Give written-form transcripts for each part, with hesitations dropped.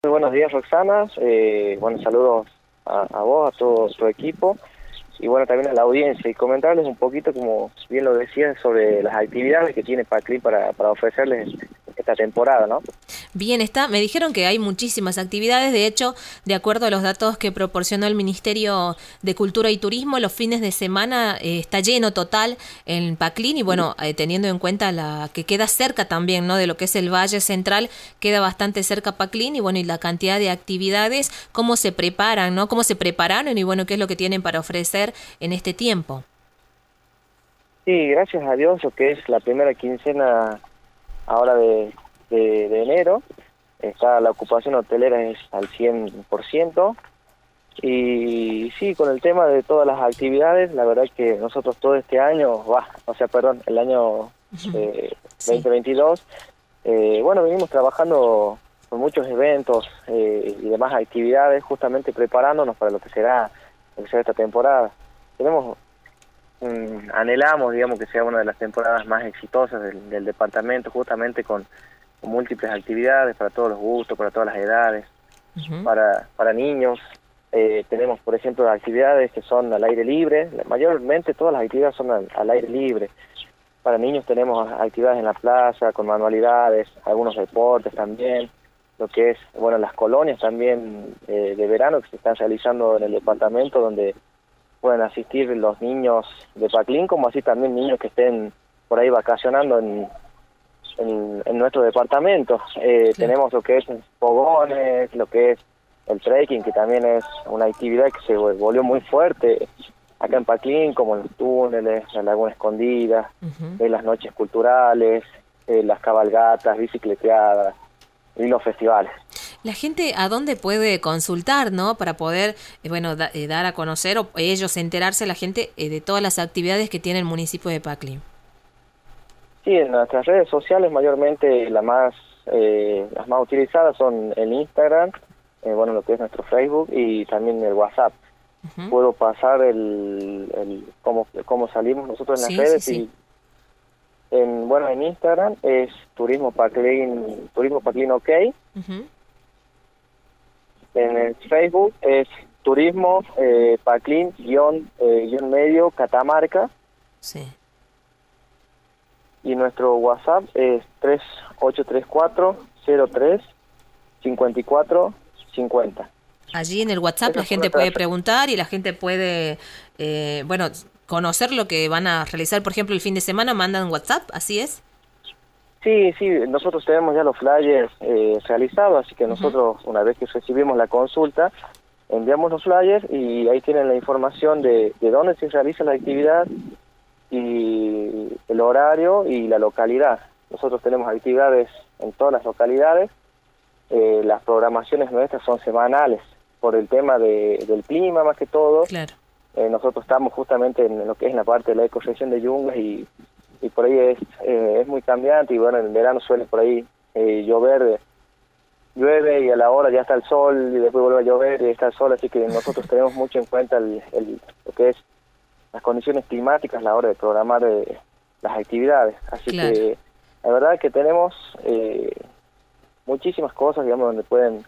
Muy buenos días, Roxana. Bueno, saludos a vos, a todo tu equipo y bueno, también a la audiencia y comentarles un poquito, como bien lo decías, sobre las actividades que tiene Paclín para ofrecerles esta temporada, ¿no? Bien, me dijeron que hay muchísimas actividades. De hecho, de acuerdo a los datos que proporcionó el Ministerio de Cultura y Turismo, los fines de semana está lleno total en Paclín y bueno, teniendo en cuenta la que queda cerca también, ¿no? De lo que es el Valle Central, queda bastante cerca Paclín y bueno, y la cantidad de actividades, cómo se preparan, ¿no? Cómo se prepararon y bueno, qué es lo que tienen para ofrecer en este tiempo. Sí, gracias a Dios, lo que es la primera quincena ahora de enero, la ocupación hotelera es al 100%. Y sí, con el tema de todas las actividades, la verdad que nosotros todo este año, el año Sí. 2022, bueno, venimos trabajando con muchos eventos y demás actividades, justamente preparándonos para lo que será esta temporada. Tenemos, anhelamos, digamos, que sea una de las temporadas más exitosas del departamento, justamente con múltiples actividades para todos los gustos, para todas las edades, Ujú. para niños. Tenemos, por ejemplo, actividades que son al aire libre. Mayormente todas las actividades son al aire libre. Para niños tenemos actividades en la plaza, con manualidades, algunos deportes también. Lo que es, bueno, las colonias también de verano que se están realizando en el departamento, donde pueden asistir los niños de Paclín, como así también niños que estén por ahí vacacionando en nuestro departamento. Claro. Tenemos lo que es fogones, lo que es el trekking, que también es una actividad que se volvió muy fuerte acá en Paclín, como los túneles, la Laguna Escondida, Ujú. las noches culturales, las cabalgatas, bicicleteadas y los festivales. La gente, ¿a dónde puede consultar, no? Para poder, bueno, dar a conocer o ellos enterarse, la gente, de todas las actividades que tiene el municipio de Paclín. Sí, en nuestras redes sociales mayormente las más utilizadas son el Instagram, bueno, lo que es nuestro Facebook y también el WhatsApp. Ujú. Puedo pasar cómo salimos nosotros en las Sí, sí, redes sí. y en Instagram es Turismo Paclín OK. Ujú. En el Facebook es Turismo Paclín guión medio Catamarca. Sí. Y nuestro WhatsApp es 3834-03-5450. Allí en el WhatsApp la Esas son gente puede nuestras... preguntar y la gente puede, bueno, conocer lo que van a realizar. Por ejemplo, el fin de semana mandan WhatsApp, ¿así es? Sí, sí, nosotros tenemos ya los flyers realizados, así que Ujú. nosotros, una vez que recibimos la consulta, enviamos los flyers y ahí tienen la información de dónde se realiza la actividad y el horario y la localidad. Nosotros tenemos actividades en todas las localidades. Las programaciones nuestras son semanales por el tema del clima más que todo. Claro. Nosotros estamos justamente en lo que es la parte de la ecorregión de Yungas y por ahí es muy cambiante y bueno, en el verano suele por ahí llueve y a la hora ya está el sol y después vuelve a llover y está el sol, así que nosotros tenemos mucho en cuenta lo que es las condiciones climáticas a la hora de programar las actividades. Así Claro. que la verdad que tenemos muchísimas cosas, digamos, donde pueden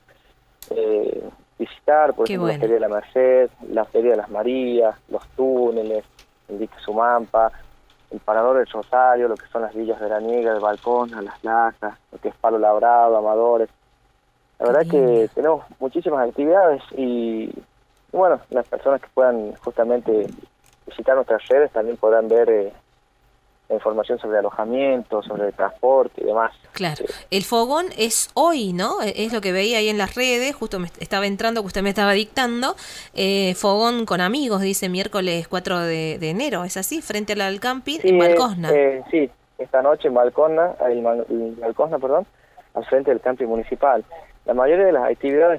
visitar, por Qué ejemplo, la bueno. Feria de la Merced, la Feria de las Marías, los túneles, el dique Sumampa, el Parador del Rosario, lo que son las villas veraniegas, el Balcón, a las Lajas, lo que es Palo Labrado, Amadores. La Qué verdad lindo. que tenemos muchísimas actividades y bueno, las personas que puedan justamente visitar nuestras redes también podrán ver la información sobre alojamiento, sobre el transporte y demás. Claro, Eh, el fogón es hoy, ¿no? Es lo que veía ahí en las redes, justo me estaba entrando, que usted me estaba dictando. Fogón con amigos, dice miércoles 4 de enero, ¿es así? Frente al camping en Balcosna. sí, esta noche en Balcona, perdón, al frente del camping municipal. La mayoría de las actividades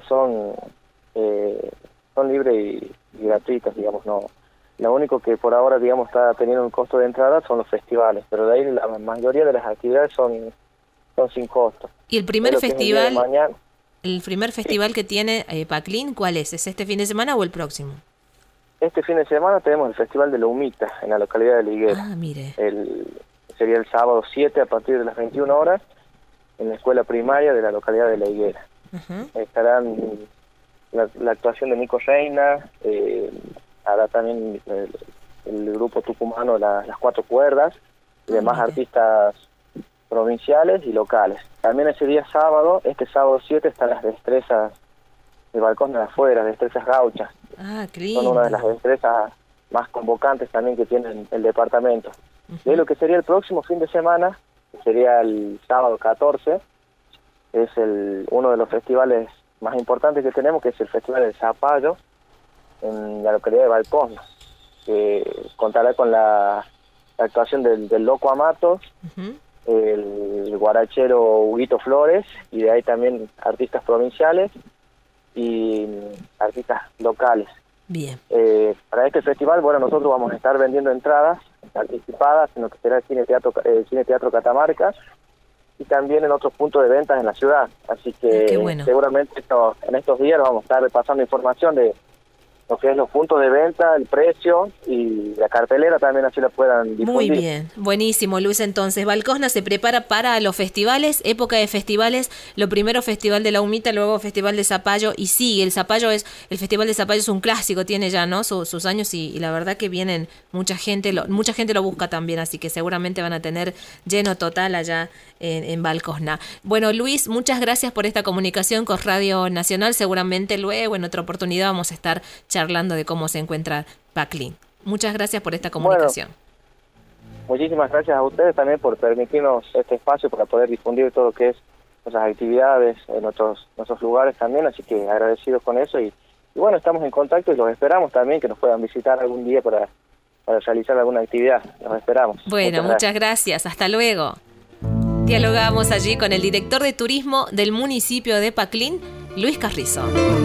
eh, son libres y gratuitas, digamos, no. Lo único que por ahora, digamos, está teniendo un costo de entrada son los festivales, pero de ahí la mayoría de las actividades son sin costo. Y De lo que es el día de mañana, el primer sí. festival que tiene Paclín, ¿cuál es? ¿Es este fin de semana o el próximo? Este fin de semana tenemos el Festival de la Humita en la localidad de La Higuera. Ah, mire. El, Sería el sábado 7 a partir de las 21 horas en la escuela primaria de la localidad de La Higuera. estarán la actuación de Nico Reina, hará también el grupo tucumano Las Cuatro Cuerdas, y demás artistas provinciales y locales. También ese día sábado, este sábado 7, están las destrezas del balcón de afuera, destrezas gauchas. Qué lindo. Son una de las destrezas más convocantes también que tiene el departamento. Y lo que sería el próximo fin de semana, que sería el sábado 14, es uno de los festivales más importantes que tenemos, que es el Festival del Zapallo, en la localidad de Balcón, que contará con la actuación del Loco Amato, el guarachero Huguito Flores, y de ahí también artistas provinciales y artistas locales. Bien. Para este festival, bueno, nosotros vamos a estar vendiendo entradas anticipadas en lo que será el Cine Teatro Catamarca, y también en otros puntos de ventas en la ciudad. Así que bueno, seguramente en estos días vamos a estar repasando información de lo que es los puntos de venta, el precio y la cartelera también, así la puedan difundir. Muy bien, buenísimo, Luis. Entonces, Valcosna se prepara para los festivales, época de festivales, lo primero Festival de la Humita, luego Festival de Zapallo, y sigue, el Festival de Zapallo es un clásico, tiene ya, ¿no?, sus años, y la verdad que vienen mucha gente lo busca también, así que seguramente van a tener lleno total allá en Valcosna. Bueno, Luis, muchas gracias por esta comunicación con Radio Nacional, seguramente luego en otra oportunidad vamos a estar charlando de cómo se encuentra Paclín. Muchas gracias por esta comunicación. Bueno, muchísimas gracias a ustedes también por permitirnos este espacio para poder difundir todo lo que es nuestras actividades en nuestros lugares también, así que agradecidos con eso y bueno, estamos en contacto y los esperamos también que nos puedan visitar algún día para realizar alguna actividad. Los esperamos. Bueno, muchas gracias. Hasta luego. Dialogamos allí con el director de turismo del municipio de Paclín, Luis Carrizo.